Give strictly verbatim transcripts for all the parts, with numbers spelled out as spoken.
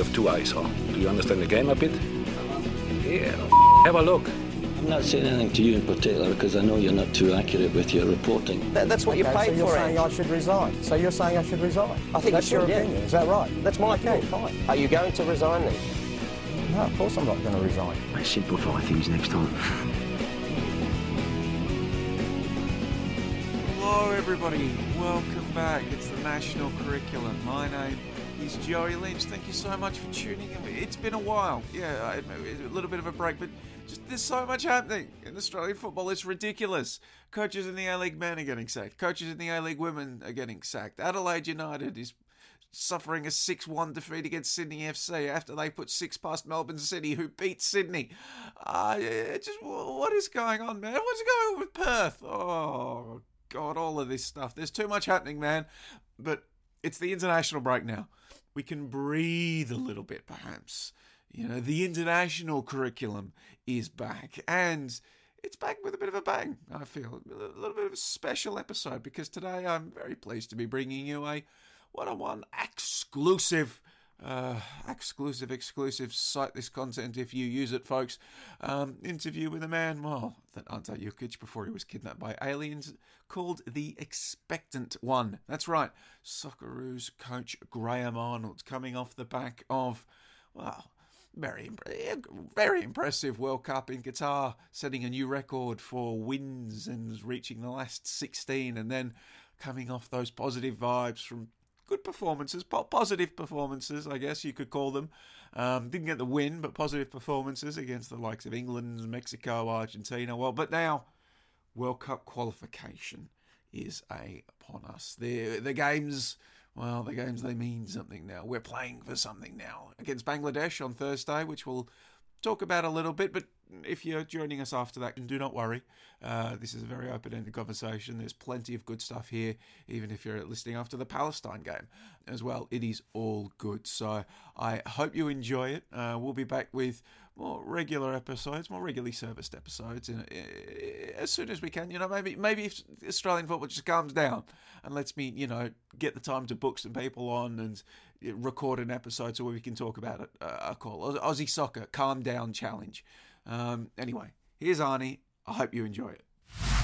of two eyes, huh? Do you understand the game a bit? Yeah, have a look. I'm not saying anything to you in particular because I know you're not too accurate with your reporting. That, that's what okay, you paid so you're for. saying I should resign. So you're saying I should resign. I think that's you should, your yeah. opinion. Is that right? That's my okay, opinion. fine. Are you going to resign then? No, of course I'm not going to resign. I simplify things next time. Hello everybody, welcome back. It's the National Curriculum. My name is Joey Lynch. Thank you so much for tuning in. It's been a while. Yeah, I admit, a little bit of a break, but just there's so much happening in Australian football. It's ridiculous. Coaches in the A-League men are getting sacked. Coaches in the A-League women are getting sacked. Adelaide United is suffering a six one defeat against Sydney F C after they put six past Melbourne City, who beat Sydney. Uh, just what is going on, man? What's going on with Perth? Oh, God, all of this stuff. There's too much happening, man. But it's the international break now. We can breathe a little bit, perhaps. You know, the international curriculum is back. And it's back with a bit of a bang, I feel. A little bit of a special episode, because today I'm very pleased to be bringing you a one-on-one exclusive Uh, exclusive, exclusive, cite this content if you use it, folks. Um, interview with a man, well, that Ante Jukic, before he was kidnapped by aliens, called the Expectant One. That's right, Socceroos coach Graham Arnold, coming off the back of, well, very, very impressive World Cup in Qatar, setting a new record for wins and reaching the last sixteen, and then coming off those positive vibes from good performances, positive performances, I guess you could call them. Um, didn't get the win, but positive performances against the likes of England, Mexico, Argentina. Well, but now World Cup qualification is a, upon us. The the games, well, the games, they mean something now. We're playing for something now against Bangladesh on Thursday, which we'll talk about a little bit, but if you're joining us after that, do not worry. Uh, this is a very open-ended conversation. There's plenty of good stuff here, even if you're listening after the Palestine game as well. It is all good. So I hope you enjoy it. Uh, we'll be back with more regular episodes, more regularly serviced episodes in, uh, as soon as we can. You know, maybe maybe if Australian football just calms down and lets me, you know, get the time to book some people on and record an episode so we can talk about it. Uh, I call Aussie Soccer Calm Down Challenge. Um, anyway, here's Arnie. I hope you enjoy it.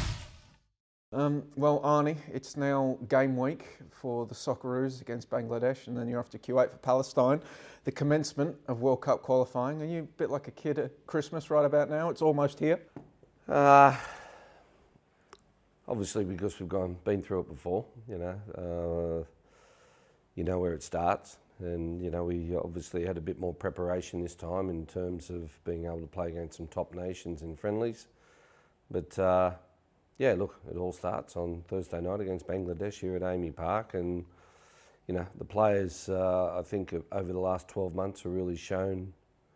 Um, well, Arnie, it's now game week for the Socceroos against Bangladesh, and then you're off to Kuwait for Palestine. The commencement of World Cup qualifying. Are you a bit like a kid at Christmas right about now? It's almost here. Uh, obviously, because we've gone been through it before, you know, uh, you know where it starts. And, you know, we obviously had a bit more preparation this time in terms of being able to play against some top nations in friendlies. But, uh, yeah, look, it all starts on Thursday night against Bangladesh here at Amy Park. And, you know, the players, uh, I think, over the last twelve months have really shown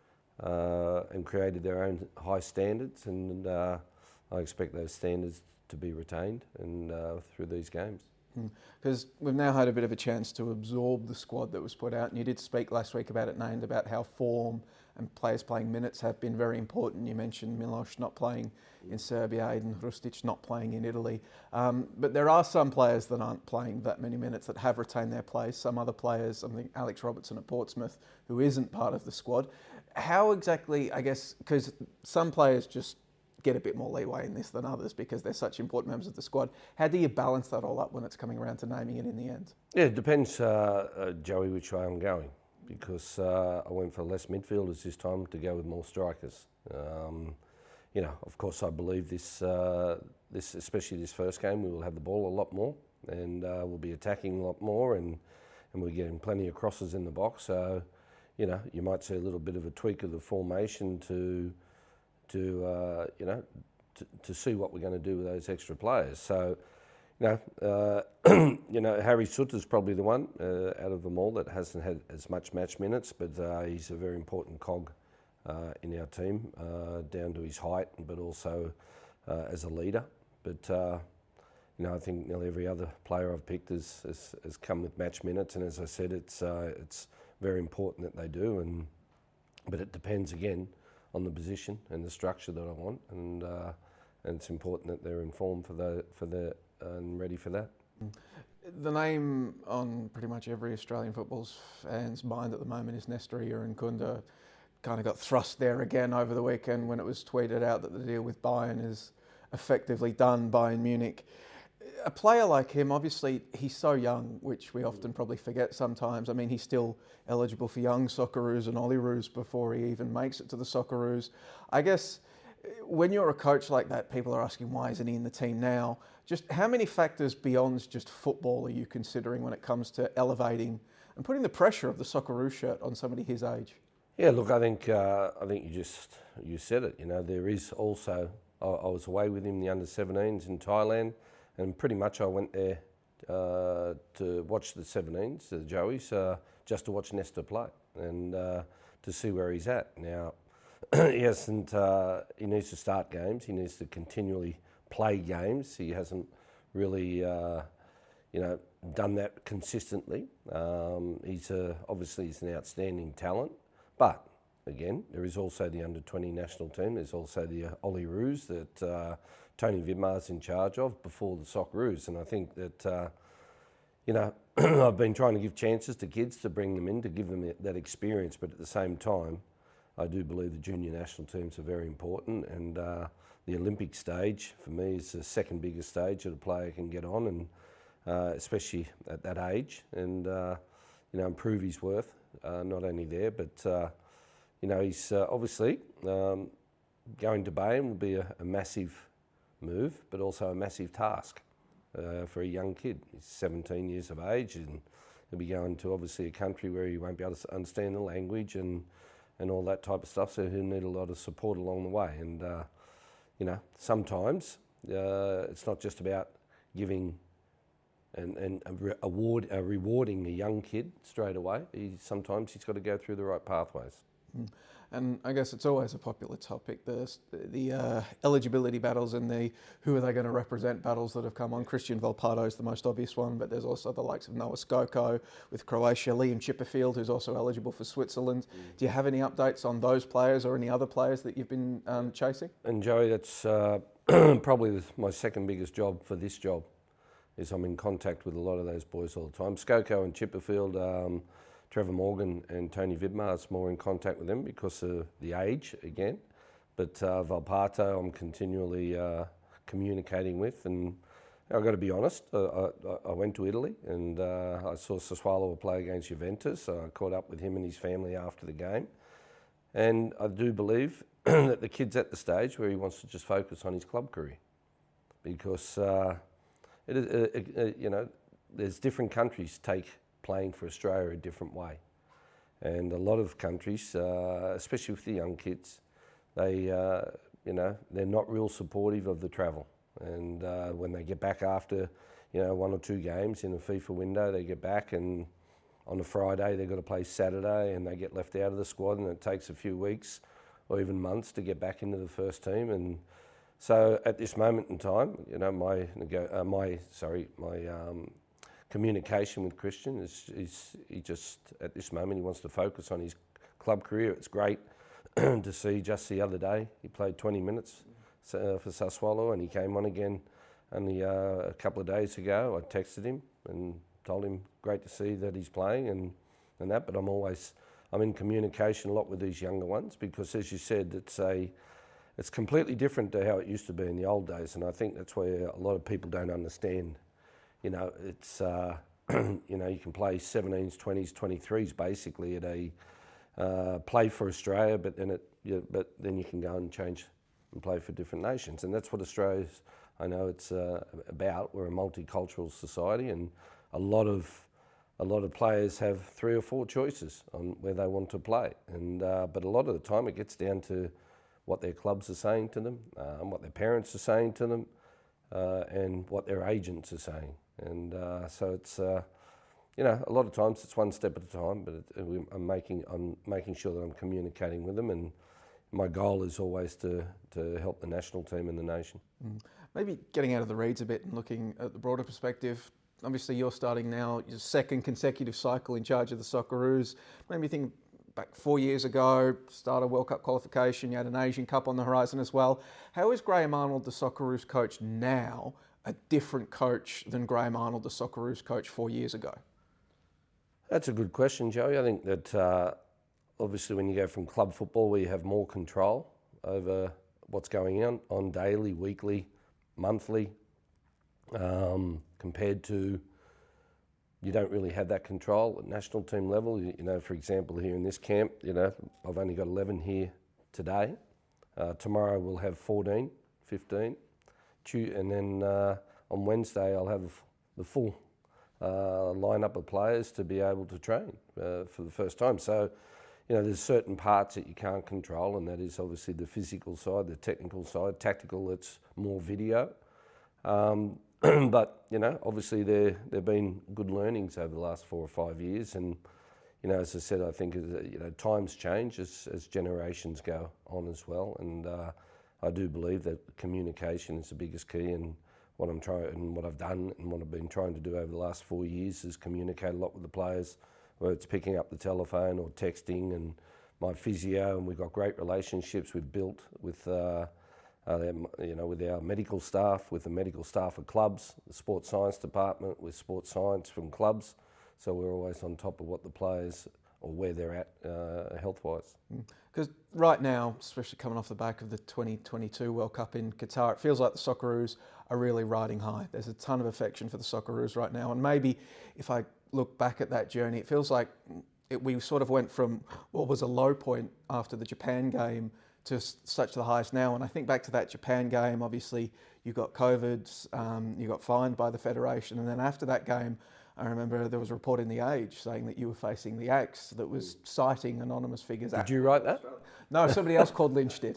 uh, and created their own high standards. And uh, I expect those standards to be retained and uh, through these games. Because we've now had a bit of a chance to absorb the squad that was put out, and you did speak last week about it, Named, about how form and players playing minutes have been very important. You mentioned Milos not playing in Serbia, Aiden Hrustic not playing in Italy. Um, but there are some players that aren't playing that many minutes that have retained their place. Some other players, I think Alex Robertson at Portsmouth, who isn't part of the squad. How exactly, I guess, because some players just get a bit more leeway in this than others because they're such important members of the squad. How do you balance that all up when it's coming around to naming it in the end? Yeah, it depends, uh, uh, Joey, which way I'm going, because uh, I went for less midfielders this time to go with more strikers. Um, you know, of course, I believe this, uh, this, especially this first game, we will have the ball a lot more, and uh, we'll be attacking a lot more, and and we're getting plenty of crosses in the box. So, you know, you might see a little bit of a tweak of the formation to. to, uh, you know, to, to see what we're going to do with those extra players. So, you know, uh, you know, Harry Sutter's probably the one uh, out of them all that hasn't had as much match minutes, but uh, he's a very important cog uh, in our team, uh, down to his height, but also uh, as a leader. But, uh, you know, I think nearly every other player I've picked has, has, has come with match minutes, and as I said, it's uh, it's very important that they do, and but it depends again on the position and the structure that I want, and uh, and it's important that they're informed for the for the and ready for that. The name on pretty much every Australian football fan's mind at the moment is Nestor Irankunda. Kind of got thrust there again over the weekend when it was tweeted out that the deal with Bayern is effectively done, Bayern Munich. A player like him, obviously, he's so young, which we often probably forget sometimes. I mean, he's still eligible for young Socceroos and Olyroos before he even makes it to the Socceroos. I guess when you're a coach like that, people are asking, why isn't he in the team now? Just how many factors beyond just football are you considering when it comes to elevating and putting the pressure of the Socceroo shirt on somebody his age? Yeah, look, I think uh, I think you just you said it. You know, there is also I, I was away with him in the under seventeens in Thailand, and pretty much I went there uh, to watch the seventeens, the Joeys, uh, just to watch Nestor play and uh, to see where he's at now. he hasn't. Uh, he needs to start games. He needs to continually play games. He hasn't really, uh, you know, done that consistently. Um, he's a, obviously he's an outstanding talent. But, again, there is also the under twenty national team. There's also the uh, Olyroos that uh, Tony Vidmar's in charge of before the Socceroos. And I think that, uh, you know, I've been trying to give chances to kids to bring them in, to give them that experience. But at the same time, I do believe the junior national teams are very important. And uh, the Olympic stage, for me, is the second biggest stage that a player can get on, and uh, especially at that age, and, uh, you know, improve his worth. Uh, not only there, but uh, you know, he's uh, obviously um, going to Bayern will be a, a massive move, but also a massive task uh, for a young kid. He's seventeen years of age, and he'll be going to obviously a country where he won't be able to understand the language and and all that type of stuff. So he'll need a lot of support along the way. And uh, you know, sometimes uh, it's not just about giving. And, and award, uh, rewarding a young kid straight away. He, sometimes he's got to go through the right pathways. Mm. And I guess it's always a popular topic, the, the uh, eligibility battles and the who are they going to represent battles that have come on. Christian Volpato is the most obvious one, but there's also the likes of Noah Skoko with Croatia, Liam Chipperfield, who's also eligible for Switzerland. Mm. Do you have any updates on those players or any other players that you've been um, chasing? And Joey, that's uh, probably my second biggest job for this job. Is I'm in contact with a lot of those boys all the time. Skoko and Chipperfield, um, Trevor Morgan and Tony Vidmar is more in contact with them because of the age again. But uh, Volpato I'm continually uh, communicating with, and I've got to be honest, uh, I, I went to Italy and uh, I saw Sassuolo play against Juventus, so I caught up with him and his family after the game. And I do believe that the kid's at the stage where he wants to just focus on his club career because uh, It is, uh, uh, you know, there's different countries take playing for Australia a different way, and a lot of countries, uh, especially with the young kids, they, uh, you know, they're not real supportive of the travel. And uh, when they get back after, you know, one or two games in a FIFA window, they get back and on a Friday they've got to play Saturday, and they get left out of the squad, and it takes a few weeks or even months to get back into the first team. And so at this moment in time, you know, my uh, my sorry my um, communication with Christian is, is he just at this moment he wants to focus on his club career. It's great to see. Just the other day he played twenty minutes uh, for Sassuolo, and he came on again only uh, a couple of days ago. I texted him and told him great to see that he's playing and and that. But I'm always I'm in communication a lot with these younger ones because, as you said, it's a It's completely different to how it used to be in the old days, and I think that's where a lot of people don't understand. You know, it's uh, you know you can play seventeens, twenties, twenty-threes basically at a uh, play for Australia, but then it you, but then you can go and change and play for different nations, and that's what Australia's. I know it's uh, about. We're a multicultural society, and a lot of a lot of players have three or four choices on where they want to play, and uh, but a lot of the time it gets down to what their clubs are saying to them, um, what their parents are saying to them, uh, and what their agents are saying. And uh, so it's, uh, you know, a lot of times it's one step at a time, but it, I'm making I'm making sure that I'm communicating with them, and my goal is always to, to help the national team and the nation. Mm. Maybe getting out of the reeds a bit and looking at the broader perspective. Obviously you're starting now your second consecutive cycle in charge of the Socceroos. Maybe think back four years ago, started World Cup qualification, you had an Asian Cup on the horizon as well. How is Graham Arnold the Socceroos coach now a different coach than Graham Arnold, the Socceroos coach four years ago? That's a good question, Joey. I think that uh, obviously when you go from club football where you have more control over what's going on on daily, weekly, monthly, um, compared to you don't really have that control at national team level. You, you know, for example, here in this camp, you know, I've only got eleven here today. Uh, tomorrow we'll have fourteen, fifteen. And then uh, on Wednesday I'll have the full uh, lineup of players to be able to train uh, for the first time. So, you know, there's certain parts that you can't control, and that is obviously the physical side, the technical side. Tactical, it's more video. Um, but, you know, obviously there there've been good learnings over the last four or five years. And, you know, as I said, I think, you know, times change as, as generations go on as well. And uh, I do believe that communication is the biggest key, and what I'm trying and what I've done and what I've been trying to do over the last four years is communicate a lot with the players, whether it's picking up the telephone or texting, and my physio, and we've got great relationships we've built with, uh, uh, you know, with our medical staff, with the medical staff of clubs, the sports science department with sports science from clubs. So we're always on top of what the players or where they're at uh, health-wise. Because right now, especially coming off the back of the twenty twenty-two World Cup in Qatar, it feels like the Socceroos are really riding high. There's a ton of affection for the Socceroos right now. And maybe if I look back at that journey, it feels like it, we sort of went from what was a low point after the Japan game to s- such the highest now. And I think back to that Japan game, obviously you got COVID, um, you got fined by the Federation. And then after that game, I remember there was a report in The Age saying that you were facing the axe that was citing anonymous figures. Did you write that? No, somebody else called Lynch did.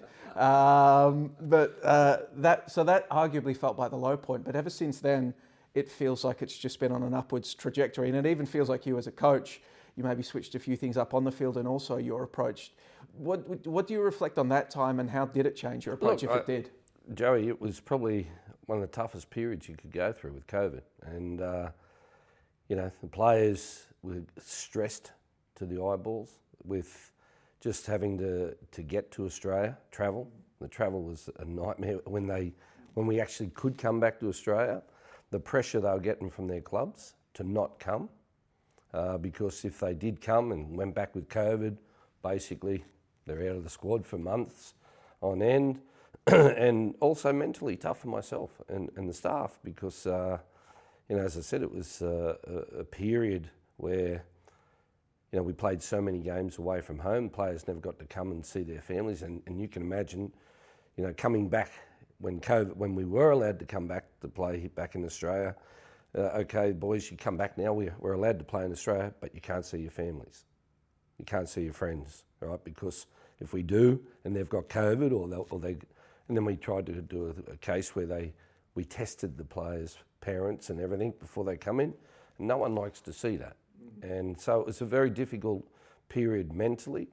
Um, but uh, that so that arguably felt like the low point. But ever since then, it feels like it's just been on an upwards trajectory. And it even feels like you as a coach, you maybe switched a few things up on the field, and also your approach. What what do you reflect on that time, and how did it change your approach, Look, if I, it did? Joey, it was probably one of the toughest periods you could go through with COVID. And, uh, you know, the players were stressed to the eyeballs with just having to, to get to Australia, travel. The travel was a nightmare when they, when we actually could come back to Australia. The pressure they were getting from their clubs to not come, uh, because if they did come and went back with COVID, basically they're out of the squad for months on end. And also mentally tough for myself and, and the staff, because, uh, you know, as I said, it was uh, a, a period where, you know, we played so many games away from home. Players never got to come and see their families, and, and you can imagine, you know, coming back when COVID, when we were allowed to come back to play back in Australia. Uh, okay, boys, you come back now. We're, we're allowed to play in Australia, but you can't see your families. You can't see your friends, right? Because if we do, and they've got COVID, or, or they, and then we tried to do a, a case where they, we tested the players' parents and everything before they come in. And no one likes to see that. And so it was a very difficult period mentally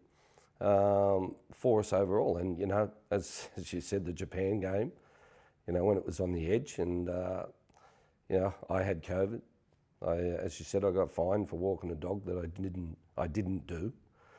um, for us overall. And, you know, as, as you said, the Japan game, you know, when it was on the edge, and, uh, you know, I had COVID. I, as you said, I got fined for walking a dog that I didn't, I didn't do.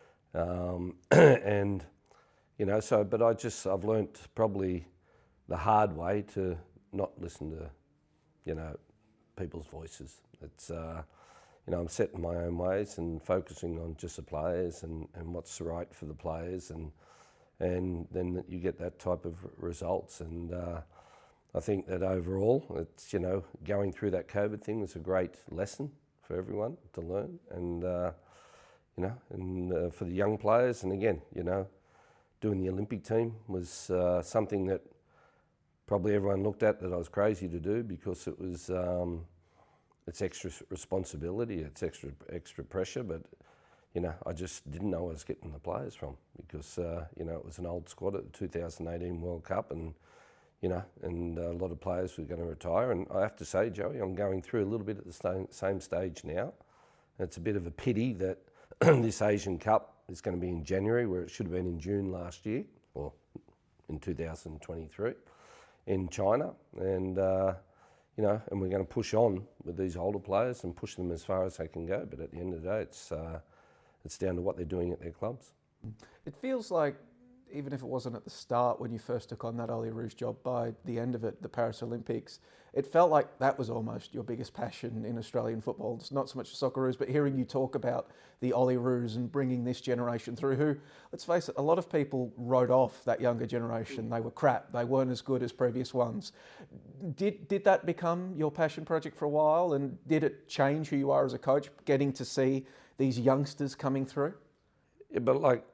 Um, and, you know, so, but I just, I've learnt probably the hard way to not listen to, you know, people's voices. It's, uh, you know, I'm set in my own ways and focusing on just the players and, and what's right for the players, and and then you get that type of results. And uh, I think that overall, it's, you know, going through that COVID thing was a great lesson for everyone to learn, and uh, you know, and uh, for the young players. And again, you know, doing the Olympic team was uh, something that probably everyone looked at that I was crazy to do, because it was um, it's extra responsibility, it's extra extra pressure. But you know, I just didn't know where I was getting the players from, because uh, you know, it was an old squad at the two thousand eighteen World Cup, and you know, and a lot of players were going to retire. And I have to say, Joey, I'm going through a little bit at the same, same stage now. And it's a bit of a pity that this Asian Cup is going to be in January, where it should have been in June last year, or in two thousand twenty-three. In China, and uh, you know, and we're going to push on with these older players and push them as far as they can go. But at the end of the day, it's uh, it's down to what they're doing at their clubs. It feels like even if it wasn't at the start when you first took on that Ollie Rouge job, by the end of it, the Paris Olympics, it felt like that was almost your biggest passion in Australian football. It's not so much the Socceroos, but hearing you talk about the Ollie Rouge and bringing this generation through, who, let's face it, a lot of people wrote off that younger generation. They were crap. They weren't as good as previous ones. Did did that become your passion project for a while? And did it change who you are as a coach, getting to see these youngsters coming through? Yeah, but like,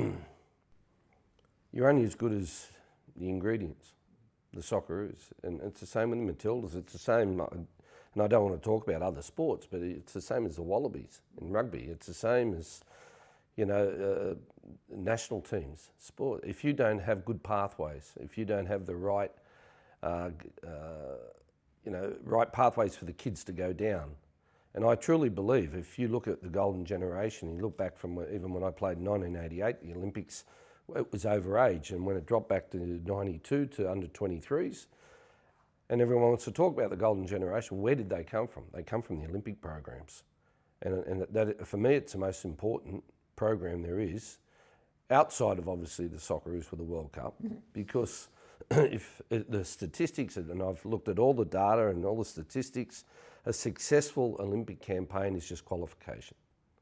you're only as good as the ingredients, the Socceroos. And it's the same with the Matildas. It's the same, and I don't want to talk about other sports, but it's the same as the Wallabies in rugby. It's the same as, you know, uh, national teams, sport. If you don't have good pathways, if you don't have the right, uh, uh, you know, right pathways for the kids to go down. And I truly believe, if you look at the golden generation, you look back from even when I played in nineteen eighty-eight, the Olympics, it was over age, and when it dropped back to ninety-two to under twenty-threes, and everyone wants to talk about the golden generation, where did they come from? They come from the Olympic programs. And, and that, for me, it's the most important program there is, outside of obviously the Socceroos for the World Cup, because if the statistics, and I've looked at all the data and all the statistics, a successful Olympic campaign is just qualification.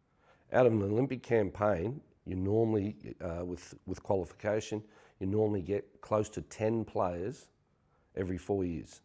Out of an Olympic campaign, you normally, uh, with, with qualification, you normally get close to ten players every four years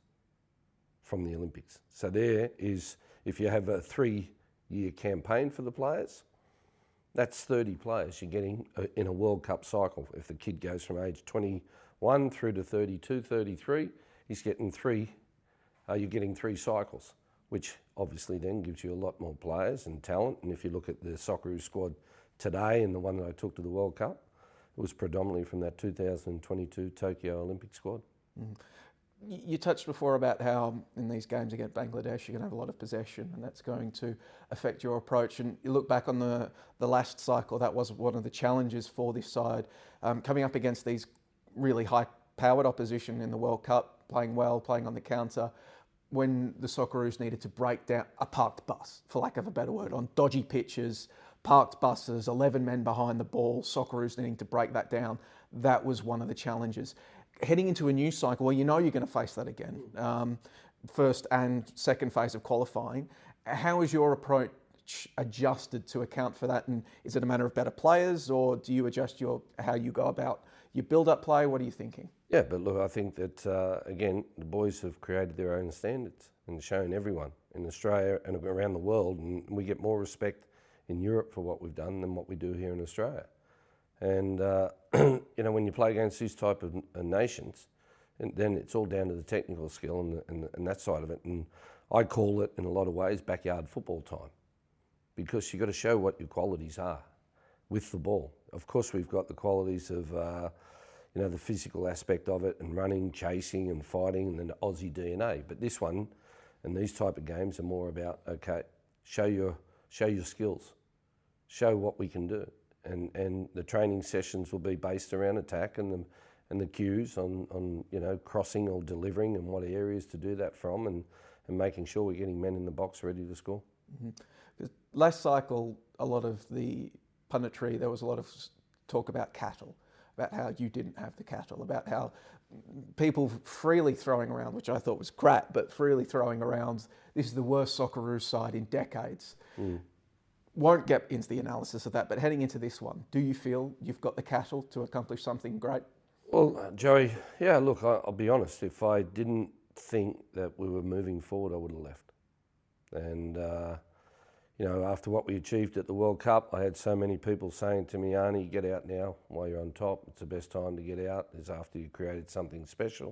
from the Olympics. So there is, if you have a three-year campaign for the players, that's thirty players you're getting in a World Cup cycle. If the kid goes from age twenty-one through to thirty-two, thirty-three, he's getting three, uh, you're getting three cycles, which obviously then gives you a lot more players and talent. And if you look at the Socceroos squad today and the one that I took to the World Cup, it was predominantly from that two thousand twenty-two Tokyo Olympic squad. Mm. You touched before about how in these games against Bangladesh you're going to have a lot of possession, and that's going to affect your approach. And you look back on the, the last cycle, that was one of the challenges for this side, um, coming up against these really high-powered opposition in the World Cup, playing well, playing on the counter, when the Socceroos needed to break down a parked bus, for lack of a better word, on dodgy pitches, parked buses, eleven men behind the ball, Socceroos needing to break that down. That was one of the challenges. Heading into a new cycle, well, you know you're going to face that again, um, first and second phase of qualifying. How is your approach adjusted to account for that? And is it a matter of better players, or do you adjust your how you go about your build-up play? What are you thinking? Yeah, but look, I think that, uh, again, the boys have created their own standards and shown everyone in Australia and around the world, and we get more respect in Europe for what we've done than what we do here in Australia. And, uh, you know, when you play against these type of uh, nations, and then it's all down to the technical skill and, the, and, the, and that side of it. And I call it, in a lot of ways, backyard football time, because you've got to show what your qualities are with the ball. Of course, we've got the qualities of, uh, you know, the physical aspect of it, and running, chasing and fighting, and then the Aussie D N A. But this one and these type of games are more about, okay, show your, show your skills, show what we can do. And, and the training sessions will be based around attack and the, and the cues on, on, you know, crossing or delivering and what areas to do that from, and, and making sure we're getting men in the box ready to score. Mm-hmm. Last cycle, a lot of the punditry, there was a lot of talk about cattle, about how you didn't have the cattle, about how people freely throwing around, which I thought was crap, but freely throwing around, this is the worst Socceroos side in decades. Mm. Won't get into the analysis of that, but heading into this one, do you feel you've got the cattle to accomplish something great? Well, uh, Joey, yeah, look, I, I'll be honest, if I didn't think that we were moving forward, I would have left. And, uh, you know, after what we achieved at the World Cup, I had so many people saying to me, Arnie, get out now while you're on top. It's the best time to get out, is after you created something special.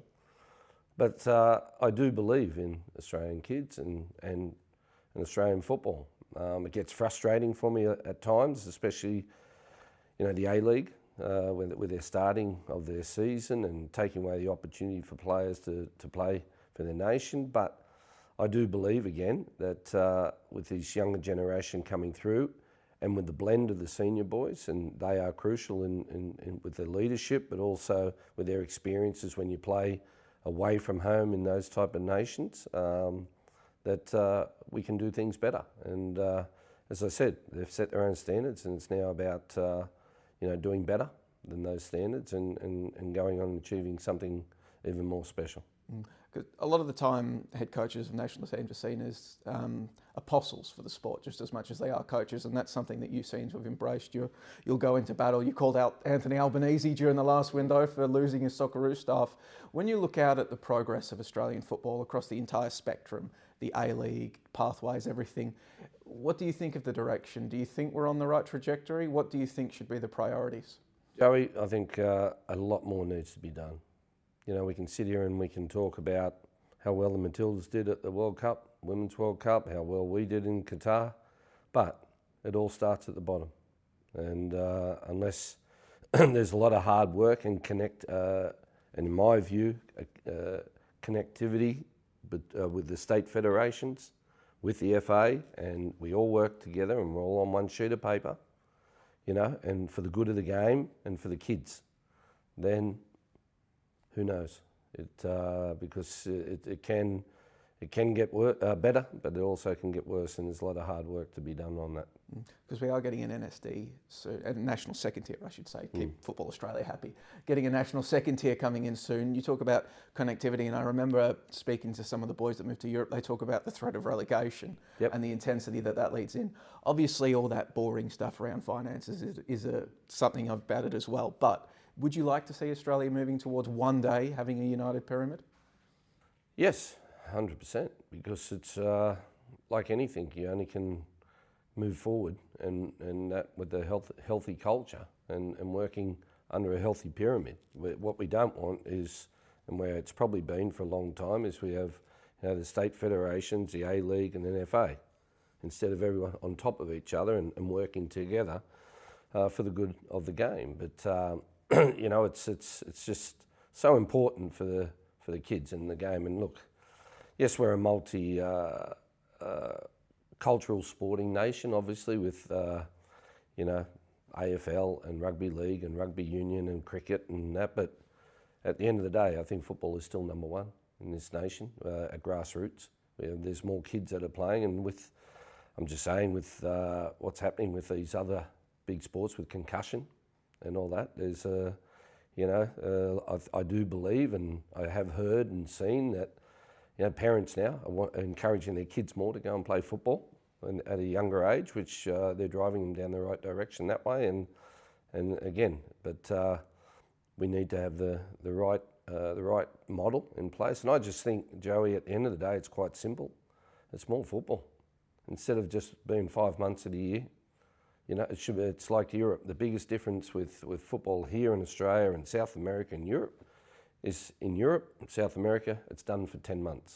But uh, I do believe in Australian kids and, and, and Australian football. Um, it gets frustrating for me at, at times, especially, you know, the A-League, uh, with, with their starting of their season and taking away the opportunity for players to, to play for their nation. But I do believe, again, that uh, with this younger generation coming through and with the blend of the senior boys, and they are crucial in, in, in with their leadership, but also with their experiences when you play away from home in those type of nations, um, that uh, we can do things better. And uh, as I said, they've set their own standards, and it's now about uh, you know, doing better than those standards and, and, and going on and achieving something even more special. Mm. 'Cause a lot of the time, head coaches of national teams are seen as um, apostles for the sport, just as much as they are coaches, and that's something that you seem to have embraced. You're, you'll go into battle. You called out Anthony Albanese during the last window for losing his Socceroos staff. When you look out at the progress of Australian football across the entire spectrum, the A-League, pathways, everything, what do you think of the direction? Do you think we're on the right trajectory? What do you think should be the priorities? Joey, I think uh, a lot more needs to be done. You know, we can sit here and we can talk about how well the Matildas did at the World Cup, Women's World Cup, how well we did in Qatar, but it all starts at the bottom. And uh, unless there's a lot of hard work and connect, uh, and in my view, uh, connectivity but, uh, with the state federations, with the F A, and we all work together and we're all on one sheet of paper, you know, and for the good of the game and for the kids, then who knows? It uh, because it, it can it can get wor- uh, better, but it also can get worse, and there's a lot of hard work to be done on that. Because we are getting an N S D, so a national second tier, I should say, keep mm. Football Australia happy. Getting a national second tier coming in soon. You talk about connectivity, and I remember speaking to some of the boys that moved to Europe. They talk about the threat of relegation yep. and the intensity that that leads in. Obviously, all that boring stuff around finances is, is a, something I've batted as well, but would you like to see Australia moving towards one day having a united pyramid? Yes, one hundred percent, because it's uh, like anything, you only can move forward and, and that with a health, healthy culture and, and working under a healthy pyramid. What we don't want is, and where it's probably been for a long time, is we have you know, the state federations, the A-League and the F A, instead of everyone on top of each other and, and working together uh, for the good of the game. But um, you know, it's it's it's just so important for the for the kids in the game. And look, yes, we're a multi uh, uh, cultural sporting nation, obviously, with uh, you know A F L and rugby league and rugby union and cricket and that. But at the end of the day, I think football is still number one in this nation uh, at grassroots. There's more kids that are playing, and with I'm just saying with uh, what's happening with these other big sports with concussion and all that, there's a, uh, you know, uh, I, I do believe, and I have heard and seen that, you know, parents now are, want, are encouraging their kids more to go and play football and at a younger age, which uh, they're driving them down the right direction that way. And and again, but uh, we need to have the the right uh, the right model in place. And I just think, Joey, at the end of the day, it's quite simple. It's more football instead of just being five months of the year. You know, it should be, it's like Europe. The biggest difference with, with football here in Australia and South America and Europe is in Europe and South America, it's done for ten months.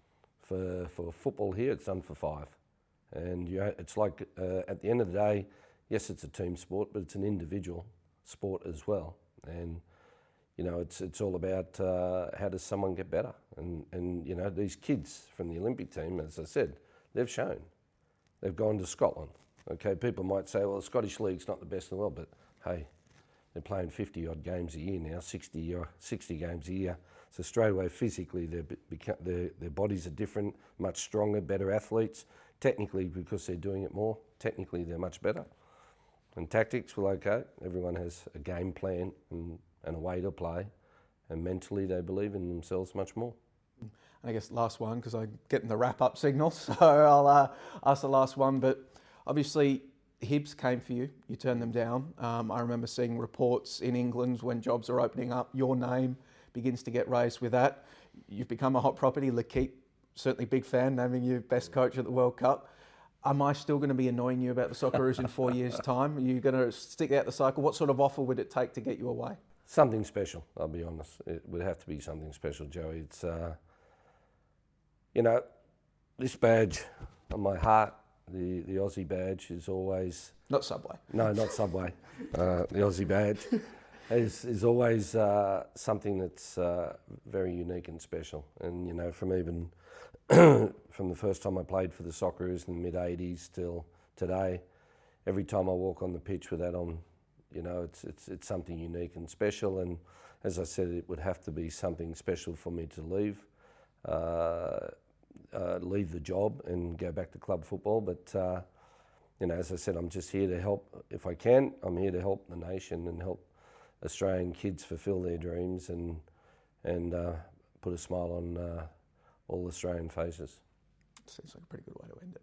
For for football here, it's done for five. And you know, it's like, uh, at the end of the day, yes, it's a team sport, but it's an individual sport as well. And, you know, it's it's all about uh, how does someone get better. And, and, you know, these kids from the Olympic team, as I said, they've shown. They've gone to Scotland. Okay, people might say, well, the Scottish League's not the best in the world, but hey, they're playing fifty odd games a year now, sixty or sixty games a year. So straight away, physically, their their their bodies are different, much stronger, better athletes. Technically, because they're doing it more, technically they're much better. And tactics, well, okay, everyone has a game plan and, and a way to play, and mentally they believe in themselves much more. And I guess last one, because I'm getting the wrap-up signal, so I'll uh, ask the last one, but obviously, Hibs came for you. You turned them down. Um, I remember seeing reports in England when jobs are opening up, your name begins to get raised with that. You've become a hot property. L'Équipe, certainly big fan, naming you best coach at the World Cup. Am I still going to be annoying you about the Socceroos in four years' time? Are you going to stick out the cycle? What sort of offer would it take to get you away? Something special, I'll be honest. It would have to be something special, Joey. It's, uh, you know, this badge on my heart, The the Aussie badge is always... Not Subway. No, not Subway. uh, the Aussie badge is is always uh, something that's uh, very unique and special. And, you know, from even from the first time I played for the Socceroos in the mid-eighties till today, every time I walk on the pitch with that on, you know, it's it's it's something unique and special. And as I said, it would have to be something special for me to leave. Uh, Uh, leave the job and go back to club football. But, uh, you know, as I said, I'm just here to help if I can. I'm here to help the nation and help Australian kids fulfil their dreams and and uh, put a smile on uh, all Australian faces. Seems like a pretty good way to end it.